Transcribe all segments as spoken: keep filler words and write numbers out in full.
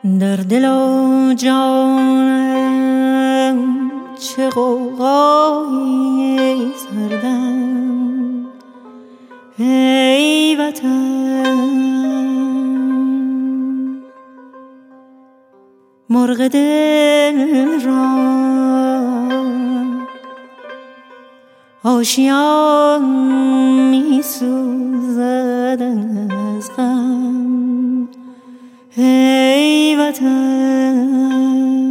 در دل و جانم چه غوغایی سردم، ای وطن مرغ دل را آشیان می سوزد از غم، ای وطن.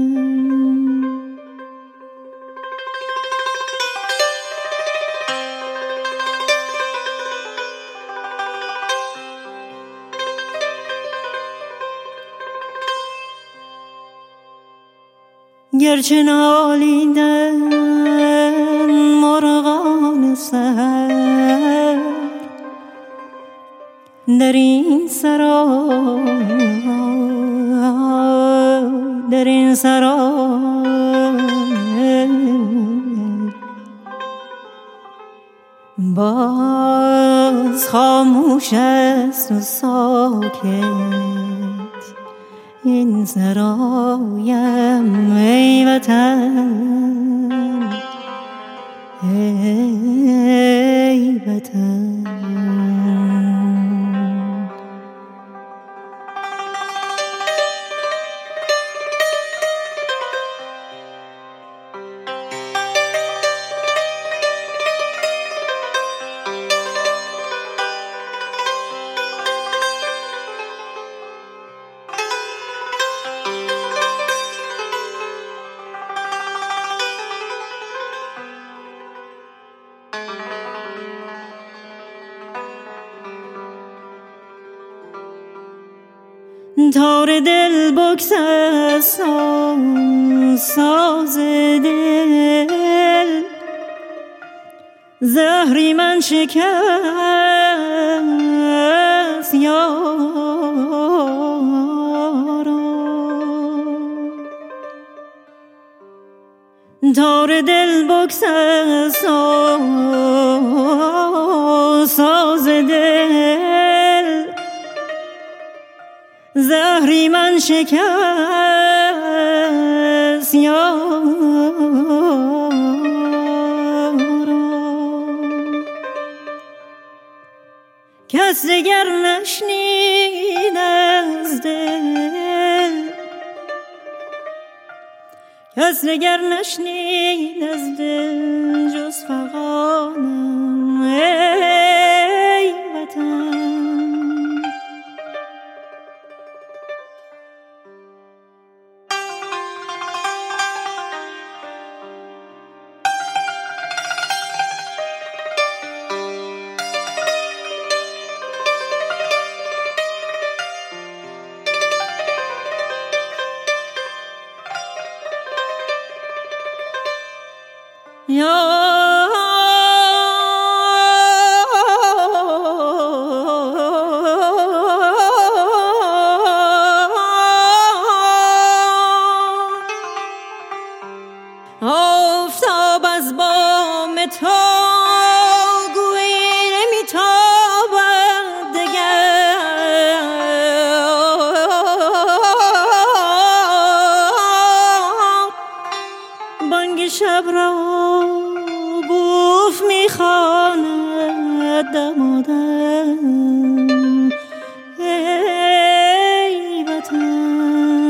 گرچه نالیدن مرغان سحر در این سرا، در این سرا باز خاموش است و ساکت این سرایم، ای وطن، ای وطن. تار دل بگسل ساز دل، زهری من شکست یارا. تار دل بگسل ساز دل، زهری من شکست یارا. کس دگر نشنید از دل، کس دگر نشنید از دل جز فغانم، ای وطن. آفتاب از بام تو گویی نمیتابد دگر، بانگ شب را بوف میخواند دمادم، ای وطن.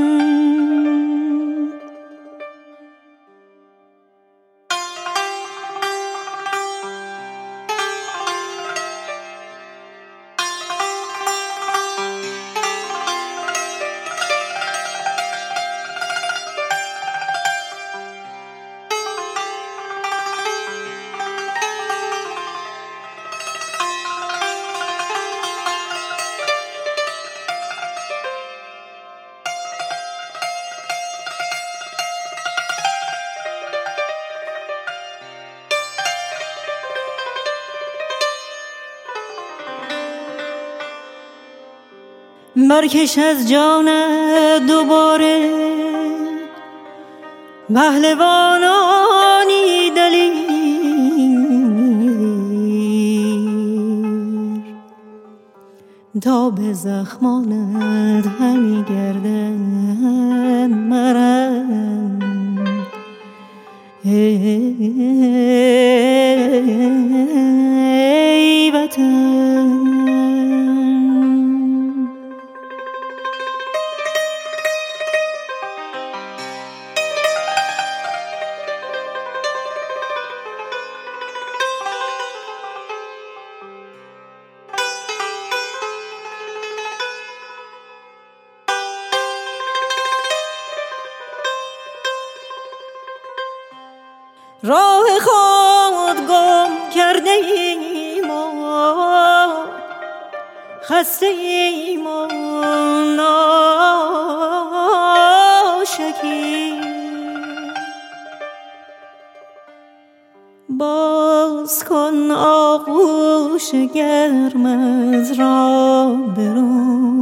برکش از جانت دوباره پهلوانانی دلیر، تا به زخمانت همی گردن مرم. ای وطن راه خود گم کرده ایم و خسته ایم و ناشکی، باز کن آغوش گرمت را برون